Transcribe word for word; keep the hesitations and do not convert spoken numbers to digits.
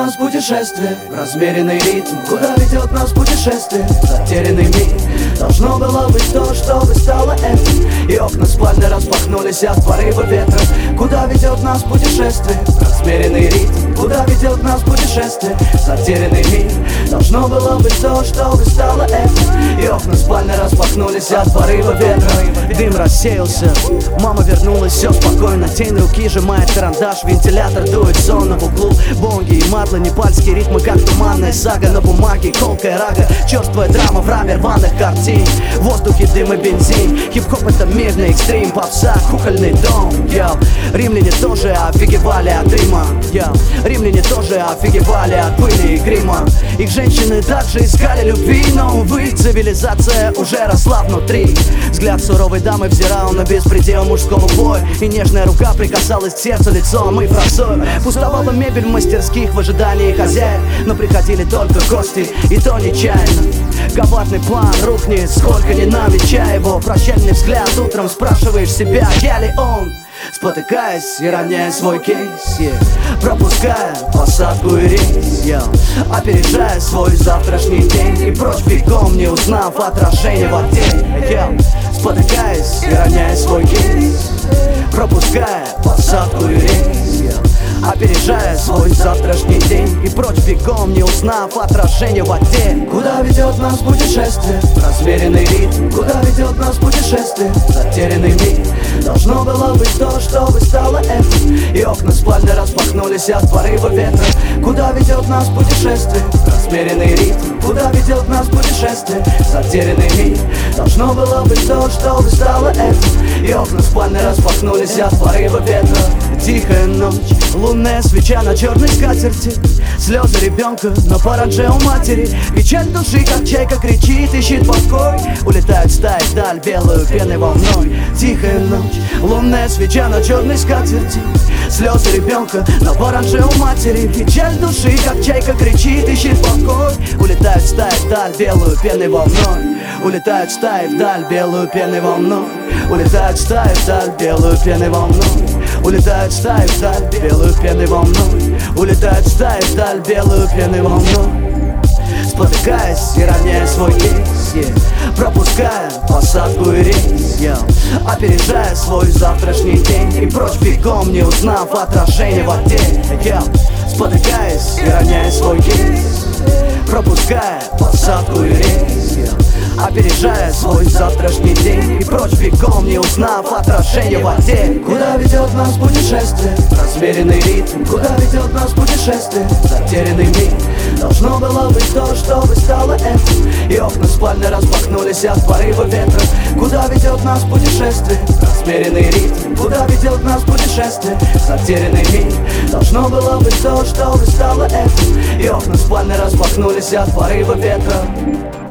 нас путешествие, размеренный ритм, куда ведет нас путешествие, затерянный мир. Должно было быть то, чтобы стало этим, и окна спальни распахнулись от порыва ветра. Куда ведет нас путешествие, размеренный ритм, куда ведет нас путешествие, затерянный мир. Должно было быть то, чтобы стало этим, и окна спальни распахнулись от порыва ветра. Дым рассеялся, мама вернулась, все спокойно. Тень руки сжимает карандаш, вентилятор дует сонно в углу. Бонги и матлы, непальские ритмы, как туманная сага на бумаге, колкая рага, черствая драма в раме рваных картин. В воздухе дым и бензин, хип-хоп это мирный экстрим, попса, кукольный дом. Йоу. Римляне тоже офигевали от Рима, йоу. Римляне тоже офигевали от пыли и грима. Их женщины также искали любви, но, увы, цивилизация уже росла внутри. Взгляд суровой дамы взирал на беспредел мужского боя, и нежная рука прикасалась к сердцу лицом и фразой. Пустовала мебель в мастерских в ожидании хозяев, но приходили только гости, и то нечаянно. Коварный план рухнет, сколько не намечая его. Прощальный взгляд, утром спрашиваешь себя, я ли он? Спотыкаясь и роняя свой кейс, yeah. Пропуская посадку и рейс, yeah. Опережая свой завтрашний день, и прочь бегом, не узнав отражение в воде, yeah. Спотыкаясь и роняя свой кейс, пропуская посадку и рейс, yeah. Опережая свой завтрашний день, и прочь бегом, не узнав отражение в воде. Куда ведет нас путешествие, размеренный ритм, куда ведет нас путешествие, затерянный мир. Должно было быть то, чтобы стало этим, и окна спальни распахнулись от порыва ветра. Куда ведет нас путешествие, размеренный ритм, куда ведет нас путешествие, затерянный мир. Должно было быть то, чтобы стало этим, и окна спальни распахнулись от порыва ветра. Тихая ночь, лунная свеча на черной скатерти, слезы ребенка на паранже у матери. Печаль души, как чайка кричит, ищет покой. Улетают стаи вдаль белую пеной волной. Тихая ночь, лунная свеча на черной скатерти, слезы ребенка на паранже у матери. Печаль души, как чайка кричит, ищет покой. Улетают стаи вдаль белую пеной волной. Улетают стаи вдаль белую пеной волной. Улетают стаи вдаль белую пеной волной. Улетают стаи вдаль белую пеной волной. Улетают стаи вдаль белую пеной волной. Спотыкаясь и роняя свой кейс, yeah. Пропуская посадку и рейс, yeah. Опережая свой завтрашний день, и прочь бегом, не узнав отражение в воде, yeah. Спотыкаясь и роняя свой кейс, пропуская посадку и рейс, yeah. Опережая свой завтрашний день, и прочь бегом, не узнав отражение в воде. Куда ведет нас путешествие, размеренный ритм, куда ведет нас путешествие, затерянный мир. Должно было быть то, чтобы стало этим, и окна спальни распахнулись от порыва ветра. Куда ведет нас путешествие, размеренный ритм, куда ведет нас путешествие, затерянный мир. Должно было быть то, чтобы стало этим, и окна спальни распахнулись от порыва ветра.